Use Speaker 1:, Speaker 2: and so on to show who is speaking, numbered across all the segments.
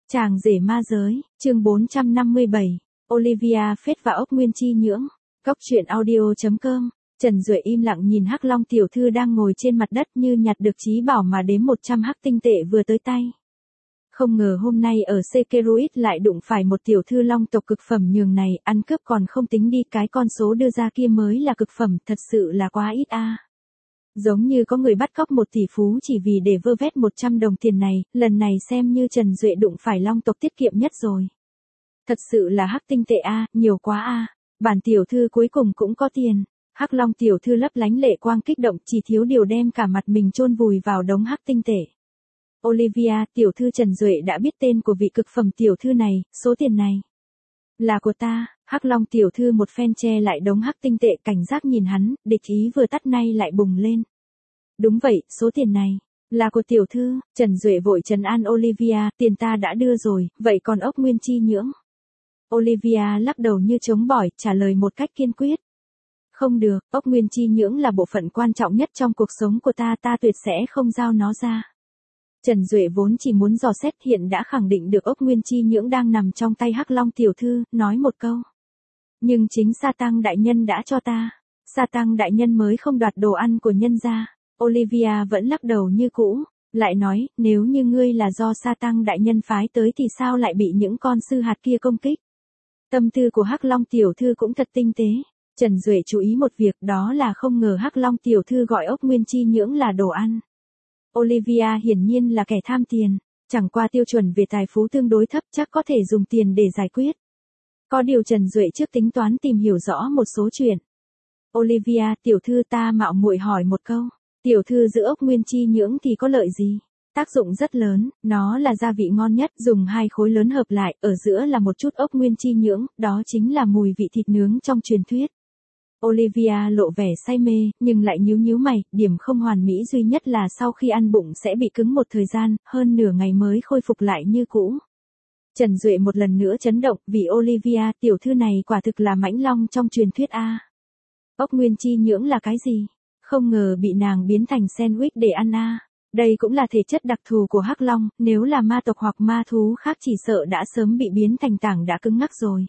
Speaker 1: Chàng rể ma giới, chương 457, Olivia Phết và ốc nguyên chi nhưỡng. Góc truyện audio.com. Trần Duệ im lặng nhìn Hắc Long tiểu thư đang ngồi trên mặt đất như nhặt được trí bảo mà đếm 100 hắc tinh tệ vừa tới tay. Không ngờ hôm nay ở Sekeruit lại đụng phải một tiểu thư long tộc cực phẩm nhường này, ăn cướp còn không tính đi, cái con số đưa ra kia mới là cực phẩm, thật sự là quá ít a. Giống như có người bắt cóc một tỷ phú chỉ vì để vơ vét 100 đồng tiền này, lần này xem như Trần Duệ đụng phải long tộc tiết kiệm nhất rồi. Thật sự là hắc tinh tệ a, nhiều quá a. Bản tiểu thư cuối cùng cũng có tiền. Hắc Long tiểu thư lấp lánh lệ quang kích động, chỉ thiếu điều đem cả mặt mình chôn vùi vào đống hắc tinh tệ. Olivia, tiểu thư Trần Duệ đã biết tên của vị cực phẩm tiểu thư này, số tiền này là của ta. Hắc Long tiểu thư một phen che lại đống hắc tinh tệ, cảnh giác nhìn hắn, địch ý vừa tắt nay lại bùng lên. Đúng vậy, số tiền này là của tiểu thư. Trần Duệ vội trấn an Olivia, tiền ta đã đưa rồi, vậy còn ốc nguyên chi nhưỡng? Olivia lắc đầu như chống bỏi, trả lời một cách kiên quyết. Không được, ốc nguyên chi nhưỡng là bộ phận quan trọng nhất trong cuộc sống của ta, ta tuyệt sẽ không giao nó ra. Trần Duệ vốn chỉ muốn dò xét, hiện đã khẳng định được ốc nguyên chi nhưỡng đang nằm trong tay Hắc Long tiểu thư, nói một câu. Nhưng chính Sa Tăng đại nhân đã cho ta. Sa Tăng đại nhân mới không đoạt đồ ăn của nhân gia. Olivia vẫn lắc đầu như cũ, lại nói, nếu như ngươi là do Sa Tăng đại nhân phái tới thì sao lại bị những con sư hạt kia công kích? Tâm tư của Hắc Long tiểu thư cũng thật tinh tế. Trần Duệ chú ý một việc, đó là không ngờ Hắc Long tiểu thư gọi ốc nguyên chi nhưỡng là đồ ăn. Olivia hiển nhiên là kẻ tham tiền, chẳng qua tiêu chuẩn về tài phú tương đối thấp, chắc có thể dùng tiền để giải quyết. Có điều Trần Duệ trước tính toán tìm hiểu rõ một số chuyện. Olivia, tiểu thư ta mạo muội hỏi một câu, tiểu thư giữ ốc nguyên chi nhưỡng thì có lợi gì? Tác dụng rất lớn, nó là gia vị ngon nhất, dùng hai khối lớn hợp lại, ở giữa là một chút ốc nguyên chi nhưỡng, đó chính là mùi vị thịt nướng trong truyền thuyết. Olivia lộ vẻ say mê, nhưng lại nhíu mày, điểm không hoàn mỹ duy nhất là sau khi ăn bụng sẽ bị cứng một thời gian, hơn nửa ngày mới khôi phục lại như cũ. Trần Duệ một lần nữa chấn động, vì Olivia, tiểu thư này quả thực là mãnh long trong truyền thuyết a. Ốc nguyên chi nhưỡng là cái gì? Không ngờ bị nàng biến thành sandwich để ăn a. Đây cũng là thể chất đặc thù của Hắc Long, nếu là ma tộc hoặc ma thú khác chỉ sợ đã sớm bị biến thành tảng đã cứng ngắc rồi.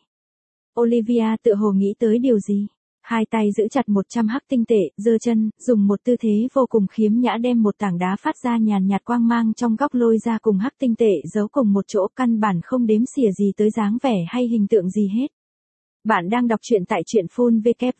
Speaker 1: Olivia tự hồ nghĩ tới điều gì? Hai tay giữ chặt 100 hắc tinh tệ, giơ chân, dùng một tư thế vô cùng khiếm nhã đem một tảng đá phát ra nhàn nhạt quang mang trong góc lôi ra cùng hắc tinh tệ giấu cùng một chỗ, căn bản không đếm xỉa gì tới dáng vẻ hay hình tượng gì hết. Bạn đang đọc truyện tại truyện phun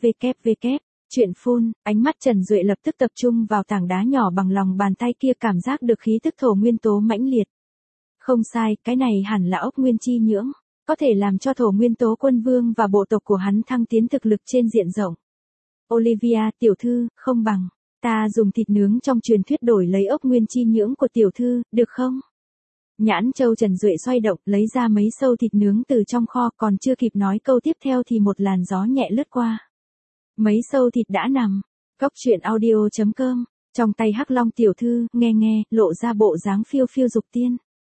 Speaker 1: www. Truyện phun, ánh mắt Trần Duệ lập tức tập trung vào tảng đá nhỏ bằng lòng bàn tay kia, cảm giác được khí tức thổ nguyên tố mãnh liệt. Không sai, cái này hẳn là ốc nguyên chi nhưỡng. Có thể làm cho thổ nguyên tố quân vương và bộ tộc của hắn thăng tiến thực lực trên diện rộng. Olivia, tiểu thư, không bằng, ta dùng thịt nướng trong truyền thuyết đổi lấy ốc nguyên chi nhưỡng của tiểu thư, được không? Nhãn châu Trần Duệ xoay động, lấy ra mấy sâu thịt nướng từ trong kho, còn chưa kịp nói câu tiếp theo thì một làn gió nhẹ lướt qua. Mấy sâu thịt đã nằm. Góc truyện audio.com. Trong tay Hắc Long tiểu thư, nghe, lộ ra bộ dáng phiêu phiêu dục tiên.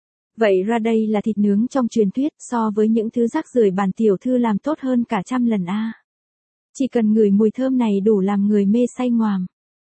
Speaker 1: Vậy ra đây là thịt nướng trong truyền thuyết, so với những thứ rác rưởi bản tiểu thư làm tốt hơn cả trăm lần a. Chỉ cần ngửi mùi thơm này đủ làm người mê say ngoàm.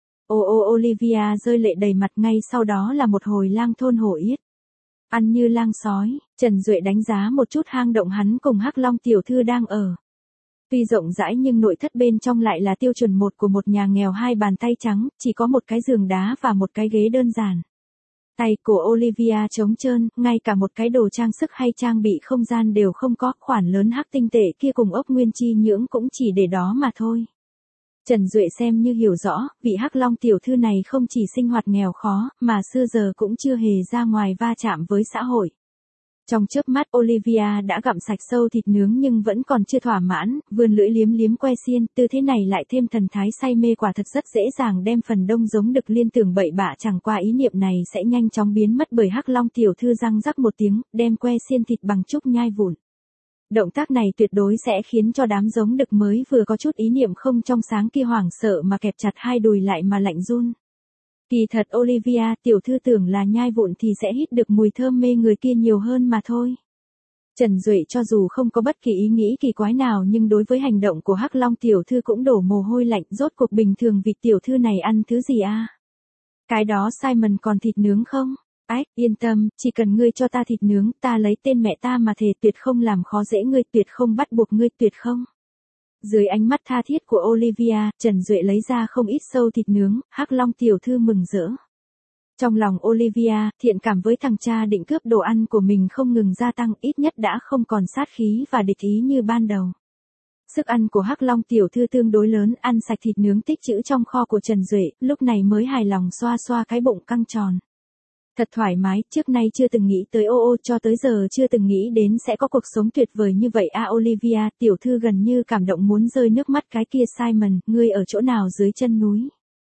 Speaker 1: Olivia rơi lệ đầy mặt, ngay sau đó là một hồi lang thôn hổ yết. Ăn như lang sói. Trần Duệ đánh giá một chút hang động hắn cùng Hắc Long tiểu thư đang ở. Tuy rộng rãi nhưng nội thất bên trong lại là tiêu chuẩn một của một nhà nghèo, hai bàn tay trắng, chỉ có một cái giường đá và một cái ghế đơn giản. Tay của Olivia trống trơn, ngay cả một cái đồ trang sức hay trang bị không gian đều không có, khoản lớn hắc tinh tệ kia cùng ốc nguyên chi nhưỡng cũng chỉ để đó mà thôi. Trần Duệ xem như hiểu rõ, vị Hắc Long tiểu thư này không chỉ sinh hoạt nghèo khó, mà xưa giờ cũng chưa hề ra ngoài va chạm với xã hội. Trong chớp mắt Olivia đã gặm sạch sâu thịt nướng nhưng vẫn còn chưa thỏa mãn, vươn lưỡi liếm que xiên, tư thế này lại thêm thần thái say mê, quả thật rất dễ dàng đem phần đông giống đực liên tưởng bậy bạ, chẳng qua ý niệm này sẽ nhanh chóng biến mất bởi Hắc Long tiểu thư răng rắc một tiếng, đem que xiên thịt bằng trúc nhai vụn. Động tác này tuyệt đối sẽ khiến cho đám giống đực mới vừa có chút ý niệm không trong sáng kia hoảng sợ mà kẹp chặt hai đùi lại mà lạnh run. Kỳ thật Olivia, tiểu thư tưởng là nhai vụn thì sẽ hít được mùi thơm mê người kia nhiều hơn mà thôi. Trần Duệ cho dù không có bất kỳ ý nghĩ kỳ quái nào nhưng đối với hành động của Hắc Long tiểu thư cũng đổ mồ hôi lạnh, rốt cuộc bình thường vị tiểu thư này ăn thứ gì a? Cái đó Simon còn thịt nướng không? Ách, yên tâm, chỉ cần ngươi cho ta thịt nướng, ta lấy tên mẹ ta mà thề tuyệt không làm khó dễ ngươi, tuyệt không bắt buộc ngươi, tuyệt không. Dưới ánh mắt tha thiết của Olivia, Trần Duệ lấy ra không ít sâu thịt nướng, Hắc Long tiểu thư mừng rỡ. Trong lòng Olivia, thiện cảm với thằng cha định cướp đồ ăn của mình không ngừng gia tăng, ít nhất đã không còn sát khí và địch ý như ban đầu. Sức ăn của Hắc Long tiểu thư tương đối lớn, ăn sạch thịt nướng tích trữ trong kho của Trần Duệ, lúc này mới hài lòng xoa xoa cái bụng căng tròn. Thật thoải mái, trước nay chưa từng nghĩ tới cho tới giờ chưa từng nghĩ đến sẽ có cuộc sống tuyệt vời như vậy Olivia, tiểu thư gần như cảm động muốn rơi nước mắt cái kia Simon, ngươi ở chỗ nào dưới chân núi?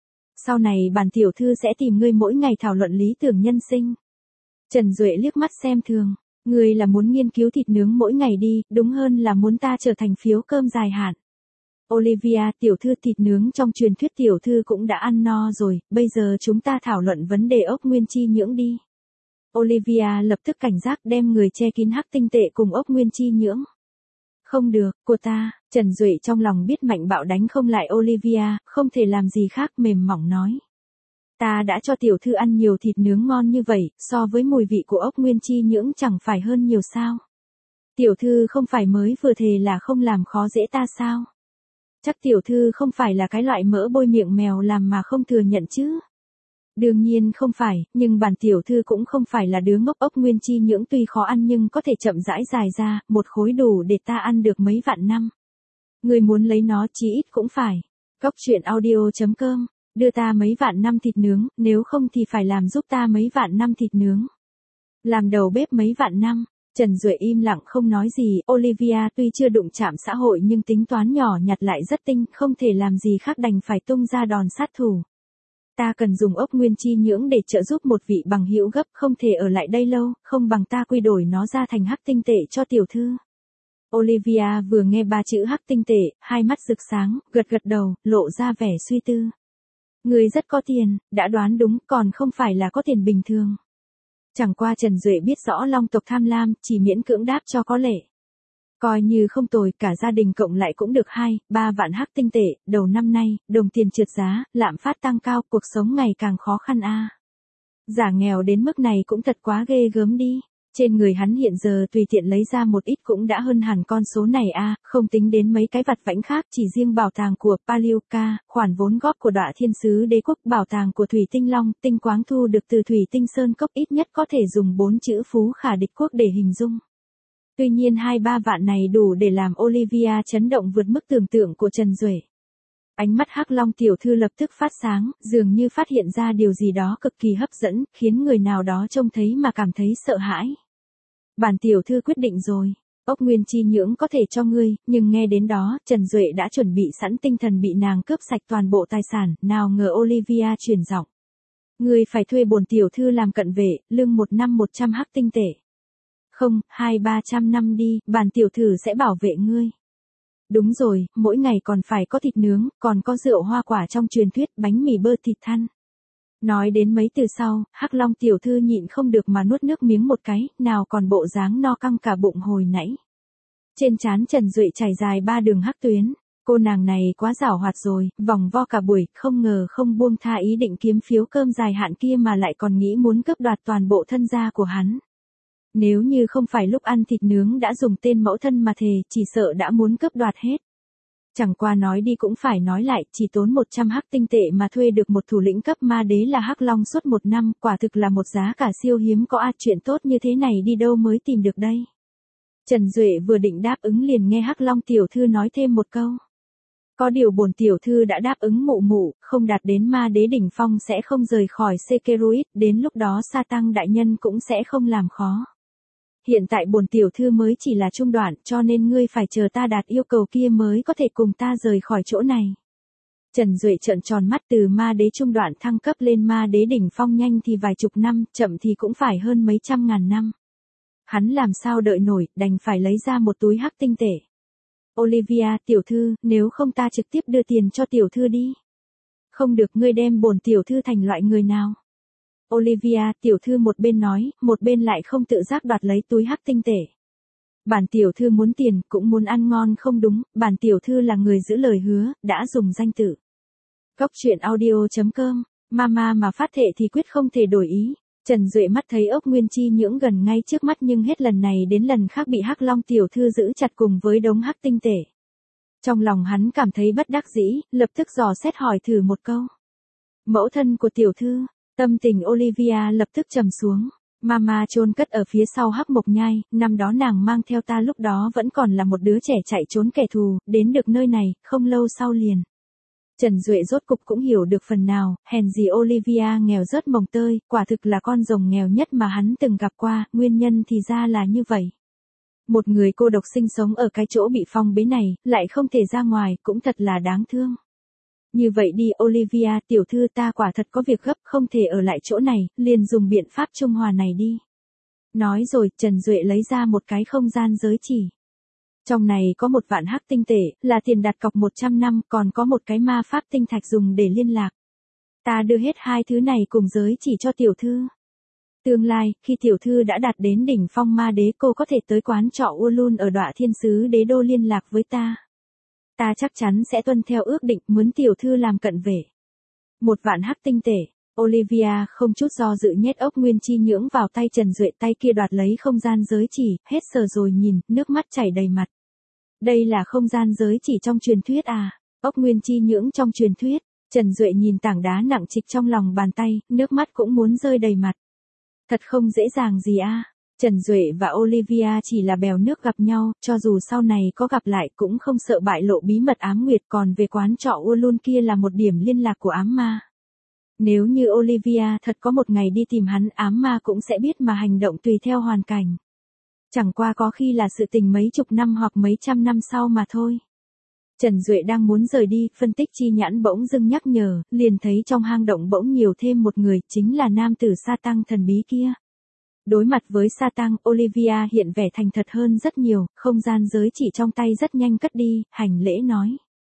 Speaker 1: Sau này bản tiểu thư sẽ tìm ngươi mỗi ngày thảo luận lý tưởng nhân sinh. Trần Duệ liếc mắt xem thường, ngươi là muốn nghiên cứu thịt nướng mỗi ngày đi, đúng hơn là muốn ta trở thành phiếu cơm dài hạn. Olivia, tiểu thư thịt nướng trong truyền thuyết tiểu thư cũng đã ăn no rồi, bây giờ chúng ta thảo luận vấn đề ốc nguyên chi nhưỡng đi. Olivia lập tức cảnh giác đem người che kín hắc tinh tệ cùng ốc nguyên chi nhưỡng. Không được, của ta, Trần Duệ trong lòng biết mạnh bạo đánh không lại Olivia, không thể làm gì khác mềm mỏng nói. Ta đã cho tiểu thư ăn nhiều thịt nướng ngon như vậy, so với mùi vị của ốc nguyên chi nhưỡng chẳng phải hơn nhiều sao. Tiểu thư không phải mới vừa thề là không làm khó dễ ta sao? Chắc tiểu thư không phải là cái loại mỡ bôi miệng mèo làm mà không thừa nhận chứ. Đương nhiên không phải, nhưng bản tiểu thư cũng không phải là đứa ngốc, ốc nguyên chi nhưỡng tuy khó ăn nhưng có thể chậm rãi dài ra, một khối đủ để ta ăn được mấy vạn năm. Người muốn lấy nó chí ít cũng phải. Cóc truyện audio.com, đưa ta mấy vạn năm thịt nướng, nếu không thì phải làm giúp ta mấy vạn năm thịt nướng. Làm đầu bếp mấy vạn năm. Trần Duệ im lặng không nói gì, Olivia tuy chưa đụng chạm xã hội nhưng tính toán nhỏ nhặt lại rất tinh, không thể làm gì khác đành phải tung ra đòn sát thủ. Ta cần dùng ốc nguyên chi nhưỡng để trợ giúp một vị bằng hữu gấp, không thể ở lại đây lâu, không bằng ta quy đổi nó ra thành hắc tinh tệ cho tiểu thư. Olivia vừa nghe ba chữ hắc tinh tệ, hai mắt rực sáng, gật gật đầu, lộ ra vẻ suy tư. Người rất có tiền, đã đoán đúng, còn không phải là có tiền bình thường. Chẳng qua Trần Duệ biết rõ Long tộc tham lam, chỉ miễn cưỡng đáp cho có lệ. Coi như không tồi, cả gia đình cộng lại cũng được 2-3 vạn hắc tinh tệ, đầu năm nay, đồng tiền trượt giá, lạm phát tăng cao, cuộc sống ngày càng khó khăn Giả nghèo đến mức này cũng thật quá ghê gớm đi. Trên người hắn hiện giờ tùy tiện lấy ra một ít cũng đã hơn hẳn con số này không tính đến mấy cái vặt vãnh khác, chỉ riêng bảo tàng của Paliuka, khoản vốn góp của Đọa Thiên Sứ Đế Quốc, bảo tàng của Thủy Tinh Long, tinh quáng thu được từ Thủy Tinh Sơn Cốc, ít nhất có thể dùng 4 chữ phú khả địch quốc để hình dung. Tuy nhiên 2-3 vạn này đủ để làm Olivia chấn động vượt mức tưởng tượng của Trần Duệ. Ánh mắt Hắc Long tiểu thư lập tức phát sáng, dường như phát hiện ra điều gì đó cực kỳ hấp dẫn, khiến người nào đó trông thấy mà cảm thấy sợ hãi. Bản tiểu thư quyết định rồi, ốc nguyên chi nhưỡng có thể cho ngươi, nhưng nghe đến đó, Trần Duệ đã chuẩn bị sẵn tinh thần bị nàng cướp sạch toàn bộ tài sản, nào ngờ Olivia chuyển giọng. Ngươi phải thuê bổn tiểu thư làm cận vệ, lương 1 năm 100 hắc tinh tệ. Không, 200-300 năm đi, bản tiểu thư sẽ bảo vệ ngươi. Đúng rồi, mỗi ngày còn phải có thịt nướng, còn có rượu hoa quả trong truyền thuyết, bánh mì bơ thịt thăn. Nói đến mấy từ sau, Hắc Long tiểu thư nhịn không được mà nuốt nước miếng một cái, nào còn bộ dáng no căng cả bụng hồi nãy. Trên trán Trần Duệ chảy dài 3 đường hắc tuyến, cô nàng này quá giảo hoạt rồi, vòng vo cả buổi, không ngờ không buông tha ý định kiếm phiếu cơm dài hạn kia mà lại còn nghĩ muốn cướp đoạt toàn bộ thân gia của hắn. Nếu như không phải lúc ăn thịt nướng đã dùng tên mẫu thân mà thề, chỉ sợ đã muốn cướp đoạt hết. Chẳng qua nói đi cũng phải nói lại, chỉ tốn 100 hắc tinh tệ mà thuê được một thủ lĩnh cấp ma đế là Hắc Long suốt 1 năm, quả thực là một giá cả siêu hiếm có chuyện tốt như thế này đi đâu mới tìm được đây. Trần Duệ vừa định đáp ứng liền nghe Hắc Long tiểu thư nói thêm một câu. Có điều bổn tiểu thư đã đáp ứng mụ mụ, không đạt đến ma đế đỉnh phong sẽ không rời khỏi Sekeruit, đến lúc đó Sa Tăng đại nhân cũng sẽ không làm khó. Hiện tại bổn tiểu thư mới chỉ là trung đoạn, cho nên ngươi phải chờ ta đạt yêu cầu kia mới có thể cùng ta rời khỏi chỗ này. Trần Duệ trợn tròn mắt, từ ma đế trung đoạn thăng cấp lên ma đế đỉnh phong nhanh thì vài chục năm, chậm thì cũng phải hơn mấy trăm ngàn năm. Hắn làm sao đợi nổi, đành phải lấy ra một túi hắc tinh tệ. Olivia, tiểu thư, nếu không ta trực tiếp đưa tiền cho tiểu thư đi. Không được, ngươi đem bổn tiểu thư thành loại người nào. Olivia, tiểu thư một bên nói, một bên lại không tự giác đoạt lấy túi hắc tinh tệ. Bản tiểu thư muốn tiền, cũng muốn ăn ngon không đúng, bản tiểu thư là người giữ lời hứa, đã dùng danh tự. Cóc truyện audio.com, mama mà phát thệ thì quyết không thể đổi ý. Trần Duệ mắt thấy ốc nguyên chi nhưỡng gần ngay trước mắt nhưng hết lần này đến lần khác bị Hắc Long tiểu thư giữ chặt cùng với đống hắc tinh tể. Trong lòng hắn cảm thấy bất đắc dĩ, lập tức dò xét hỏi thử một câu. Mẫu thân của tiểu thư, tâm tình Olivia lập tức trầm xuống. Mama chôn cất ở phía sau Hắc Mộc Nhai, năm đó nàng mang theo ta lúc đó vẫn còn là một đứa trẻ chạy trốn kẻ thù, đến được nơi này, không lâu sau liền. Trần Duệ rốt cục cũng hiểu được phần nào, hèn gì Olivia nghèo rớt mồng tơi, quả thực là con rồng nghèo nhất mà hắn từng gặp qua, nguyên nhân thì ra là như vậy. Một người cô độc sinh sống ở cái chỗ bị phong bế này, lại không thể ra ngoài, cũng thật là đáng thương. Như vậy đi Olivia, tiểu thư ta quả thật có việc gấp không thể ở lại chỗ này, liền dùng biện pháp trung hòa này đi. Nói rồi, Trần Duệ lấy ra một cái không gian giới chỉ. Trong này có 1 vạn hắc tinh tể, là tiền đặt cọc 100 năm, còn có một cái ma pháp tinh thạch dùng để liên lạc. Ta đưa hết 2 thứ này cùng giới chỉ cho tiểu thư. Tương lai, khi tiểu thư đã đạt đến đỉnh phong ma đế cô có thể tới quán trọ Ulun ở Đọa Thiên Sứ Đế Đô liên lạc với ta. Ta chắc chắn sẽ tuân theo ước định muốn tiểu thư làm cận vệ. 1 vạn hắc tinh tể. Olivia không chút do dự nhét ốc nguyên chi nhưỡng vào tay Trần Duệ, tay kia đoạt lấy không gian giới chỉ, hết sờ rồi nhìn, nước mắt chảy đầy mặt. Đây là không gian giới chỉ trong truyền thuyết à? Ốc nguyên chi nhưỡng trong truyền thuyết. Trần Duệ nhìn tảng đá nặng trịch trong lòng bàn tay, nước mắt cũng muốn rơi đầy mặt. Thật không dễ dàng gì à? Trần Duệ và Olivia chỉ là bèo nước gặp nhau, cho dù sau này có gặp lại cũng không sợ bại lộ bí mật ám nguyệt, còn về quán trọ Ulun kia là một điểm liên lạc của ám ma. Nếu như Olivia thật có một ngày đi tìm hắn, ám ma cũng sẽ biết mà hành động tùy theo hoàn cảnh. Chẳng qua có khi là sự tình mấy chục năm hoặc mấy trăm năm sau mà thôi. Trần Duệ đang muốn rời đi, phân tích chi nhãn bỗng dưng nhắc nhở, liền thấy trong hang động bỗng nhiều thêm một người, chính là nam tử sa tăng thần bí kia. Đối mặt với sa tăng, Olivia hiện vẻ thành thật hơn rất nhiều, không gian giới chỉ trong tay rất nhanh cất đi, hành lễ nói.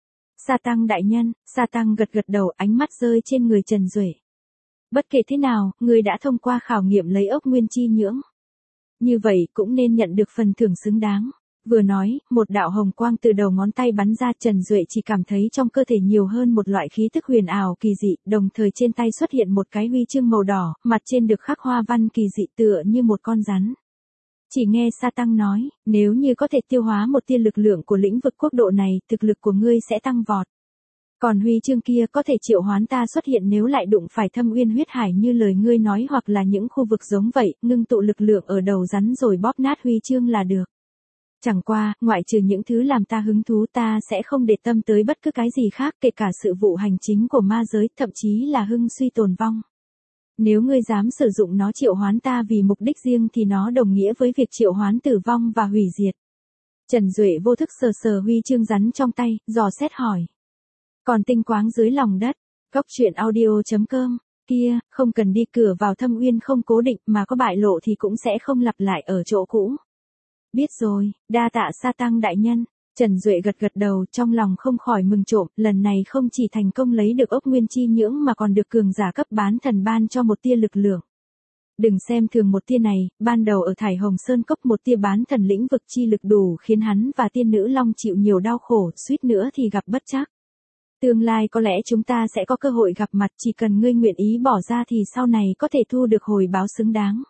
Speaker 1: Sa tăng đại nhân, sa tăng gật gật đầu, ánh mắt rơi trên người Trần Duệ. Bất kể thế nào, người đã thông qua khảo nghiệm lấy ốc nguyên chi nhưỡng. Như vậy cũng nên nhận được phần thưởng xứng đáng. Vừa nói, một đạo hồng quang từ đầu ngón tay bắn ra, Trần Duệ chỉ cảm thấy trong cơ thể nhiều hơn một loại khí tức huyền ảo kỳ dị, đồng thời trên tay xuất hiện một cái huy chương màu đỏ, mặt trên được khắc hoa văn kỳ dị tựa như một con rắn. Chỉ nghe Sa Tăng nói, nếu như có thể tiêu hóa một tia lực lượng của lĩnh vực quốc độ này, thực lực của ngươi sẽ tăng vọt. Còn huy chương kia có thể triệu hoán ta xuất hiện nếu lại đụng phải Thâm Uyên huyết hải như lời ngươi nói, hoặc là những khu vực giống vậy, ngưng tụ lực lượng ở đầu rắn rồi bóp nát huy chương là được. Chẳng qua, ngoại trừ những thứ làm ta hứng thú, ta sẽ không để tâm tới bất cứ cái gì khác, kể cả sự vụ hành chính của ma giới, thậm chí là hưng suy tồn vong. Nếu ngươi dám sử dụng nó triệu hoán ta vì mục đích riêng thì nó đồng nghĩa với việc triệu hoán tử vong và hủy diệt. Trần Duệ vô thức sờ sờ huy chương rắn trong tay, dò xét hỏi. Còn tinh quáng dưới lòng đất, góc truyện audio.com, kia, không cần đi cửa vào Thâm Uyên không cố định mà có bại lộ thì cũng sẽ không lặp lại ở chỗ cũ. Biết rồi, đa tạ Sa Tăng đại nhân. Trần Duệ gật gật đầu, trong lòng không khỏi mừng trộm, lần này không chỉ thành công lấy được ốc nguyên chi nhưỡng mà còn được cường giả cấp bán thần ban cho một tia lực lượng. Đừng xem thường một tia này, ban đầu ở Thải Hồng Sơn Cốc một tia bán thần lĩnh vực chi lực đủ khiến hắn và tiên nữ long chịu nhiều đau khổ, suýt nữa thì gặp bất trắc. Tương lai có lẽ chúng ta sẽ có cơ hội gặp mặt, chỉ cần ngươi nguyện ý bỏ ra thì sau này có thể thu được hồi báo xứng đáng.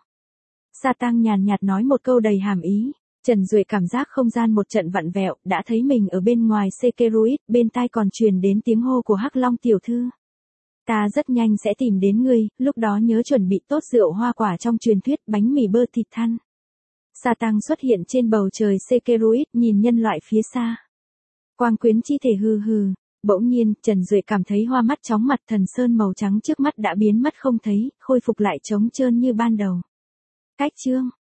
Speaker 1: Sa Tăng nhàn nhạt nói một câu đầy hàm ý. Trần Duệ cảm giác không gian một trận vặn vẹo, đã thấy mình ở bên ngoài Sekeruit, bên tai còn truyền đến tiếng hô của Hắc Long tiểu thư. Ta rất nhanh sẽ tìm đến ngươi, lúc đó nhớ chuẩn bị tốt rượu hoa quả trong truyền thuyết, bánh mì bơ thịt than. Sa Tăng xuất hiện trên bầu trời Sekeruit, nhìn nhân loại phía xa. Quang quyến chi thể hừ hừ. Bỗng nhiên, Trần Duệ cảm thấy hoa mắt chóng mặt, thần sơn màu trắng trước mắt đã biến mất không thấy, khôi phục lại trống trơn như ban đầu. Cách chương